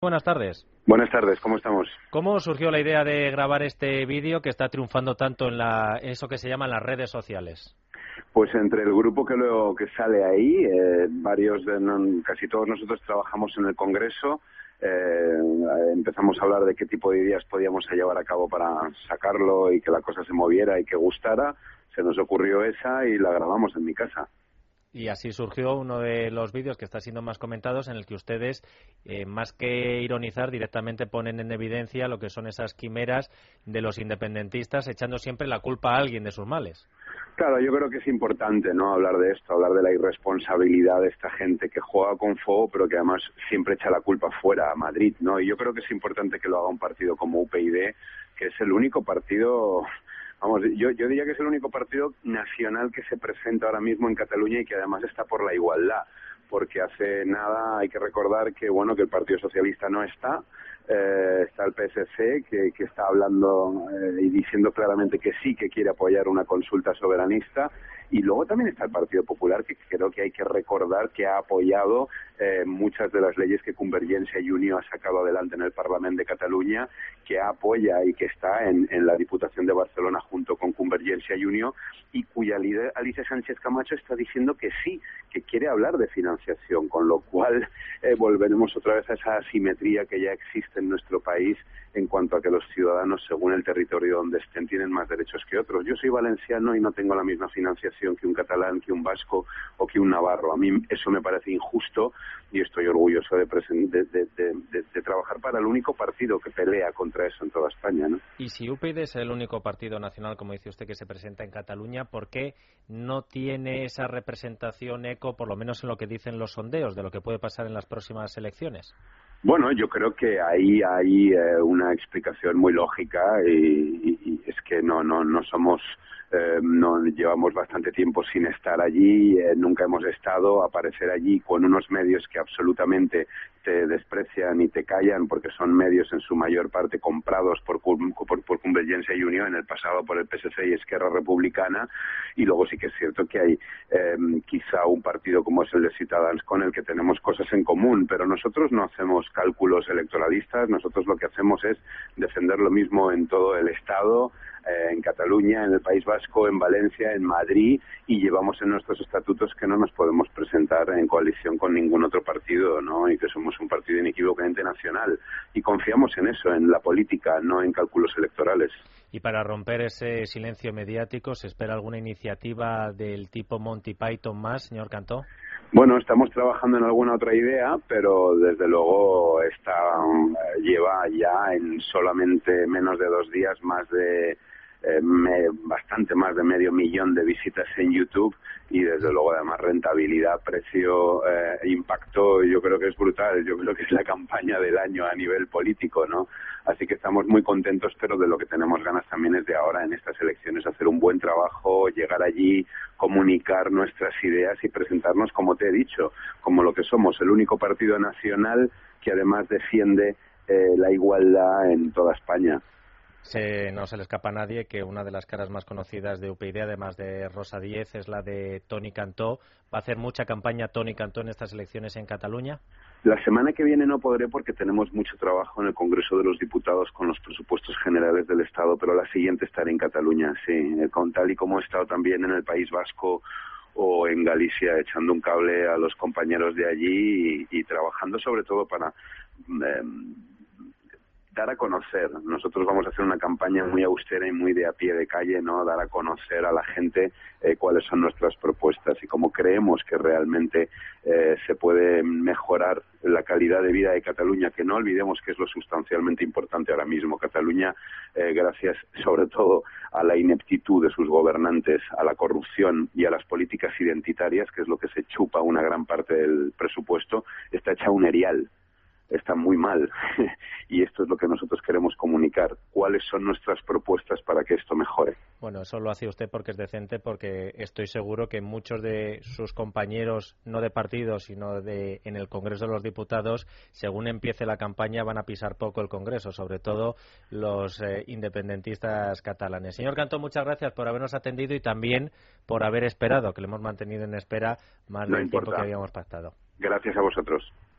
Buenas tardes. Buenas tardes, ¿cómo estamos? ¿Cómo surgió la idea de grabar este vídeo que está triunfando tanto en eso que se llaman las redes sociales? Pues entre el grupo que sale ahí, casi todos nosotros trabajamos en el Congreso, empezamos a hablar de qué tipo de ideas podíamos llevar a cabo para sacarlo y que la cosa se moviera y que gustara. Se nos ocurrió esa y la grabamos en mi casa. Y así surgió uno de los vídeos que está siendo más comentados, en el que ustedes, más que ironizar, directamente ponen en evidencia lo que son esas quimeras de los independentistas, echando siempre la culpa a alguien de sus males. Claro, yo creo que es importante, ¿no?, hablar de esto, hablar de la irresponsabilidad de esta gente que juega con fuego, pero que además siempre echa la culpa fuera, a Madrid, ¿no? Y yo creo que es importante que lo haga un partido como UPyD, que es el único partido... Vamos, yo diría que es el único partido nacional que se presenta ahora mismo en Cataluña y que además está por la igualdad, porque hace nada hay que recordar que el Partido Socialista no está, está el PSC que está hablando y diciendo claramente que sí, que quiere apoyar una consulta soberanista, y luego también está el Partido Popular, que creo que hay que recordar que ha apoyado muchas de las leyes que Convergencia y Unió ha sacado adelante en el Parlamento de Cataluña, que apoya y que está en la Diputación de Barcelona junto con Convergencia y Unió, y cuya líder Alicia Sánchez Camacho está diciendo que sí, que quiere hablar de financiación, con lo cual volveremos otra vez a esa asimetría que ya existe en nuestro país en cuanto a que los ciudadanos, según el territorio donde estén, tienen más derechos que otros. Yo soy valenciano y no tengo la misma financiación que un catalán, que un vasco o que un navarro. A mí eso me parece injusto y estoy orgulloso de trabajar para el único partido que pelea contra eso en toda España, ¿no? Y si UPyD es el único partido nacional, como dice usted, que se presenta en Cataluña, ¿por qué no tiene esa representación eco, por lo menos en lo que dicen los sondeos, de lo que puede pasar en las próximas elecciones? Bueno, yo creo que ahí hay una explicación muy lógica y es que no somos, no llevamos bastante tiempo sin estar allí, nunca hemos estado. Aparecer allí con unos medios que absolutamente te desprecian y te callan, porque son medios en su mayor parte comprados por Convergencia y Unió, en el pasado por el PSC y Esquerra Republicana, y luego sí que es cierto que hay quizá un partido como es el de Ciutadans con el que tenemos cosas en común, pero nosotros no hacemos cálculos electoralistas, nosotros lo que hacemos es defender lo mismo en todo el Estado, en Cataluña, en el País Vasco, en Valencia, en Madrid, y llevamos en nuestros estatutos que no nos podemos presentar en coalición con ningún otro partido, ¿no? Y que somos un partido inequívocamente nacional, y confiamos en eso, en la política, no en cálculos electorales. Y para romper ese silencio mediático, ¿se espera alguna iniciativa del tipo Monty Python más, señor Cantó? Bueno, estamos trabajando en alguna otra idea, pero desde luego esta lleva ya en solamente menos de 2 días bastante más de 500.000 de visitas en YouTube, y desde luego además rentabilidad, precio, impacto, yo creo que es brutal. Yo creo que es la campaña del año a nivel político, ¿no? Así que estamos muy contentos, pero de lo que tenemos ganas también es de ahora en estas elecciones hacer un buen trabajo, llegar allí, comunicar nuestras ideas y presentarnos, como te he dicho, como lo que somos, el único partido nacional que además defiende la igualdad en toda España. No se le escapa a nadie que una de las caras más conocidas de UPyD, además de Rosa Díez, es la de Toni Cantó. ¿Va a hacer mucha campaña Toni Cantó en estas elecciones en Cataluña? La semana que viene no podré porque tenemos mucho trabajo en el Congreso de los Diputados con los presupuestos generales del Estado, pero la siguiente estaré en Cataluña, sí, con tal y como he estado también en el País Vasco o en Galicia, echando un cable a los compañeros de allí y trabajando sobre todo para dar a conocer. Nosotros vamos a hacer una campaña muy austera y muy de a pie de calle, ¿no? Dar a conocer a la gente cuáles son nuestras propuestas y cómo creemos que realmente se puede mejorar la calidad de vida de Cataluña, que no olvidemos que es lo sustancialmente importante ahora mismo. Cataluña, gracias sobre todo a la ineptitud de sus gobernantes, a la corrupción y a las políticas identitarias, que es lo que se chupa una gran parte del presupuesto, está hecha un erial. Está muy mal y esto es lo que nosotros queremos comunicar. ¿Cuáles son nuestras propuestas para que esto mejore? Bueno, eso lo hace usted porque es decente, porque estoy seguro que muchos de sus compañeros, no de partido, sino en el Congreso de los Diputados, según empiece la campaña, van a pisar poco el Congreso, sobre todo los independentistas catalanes. Señor Cantó, muchas gracias por habernos atendido y también por haber esperado, que le hemos mantenido en espera más del tiempo que habíamos pactado. Gracias a vosotros.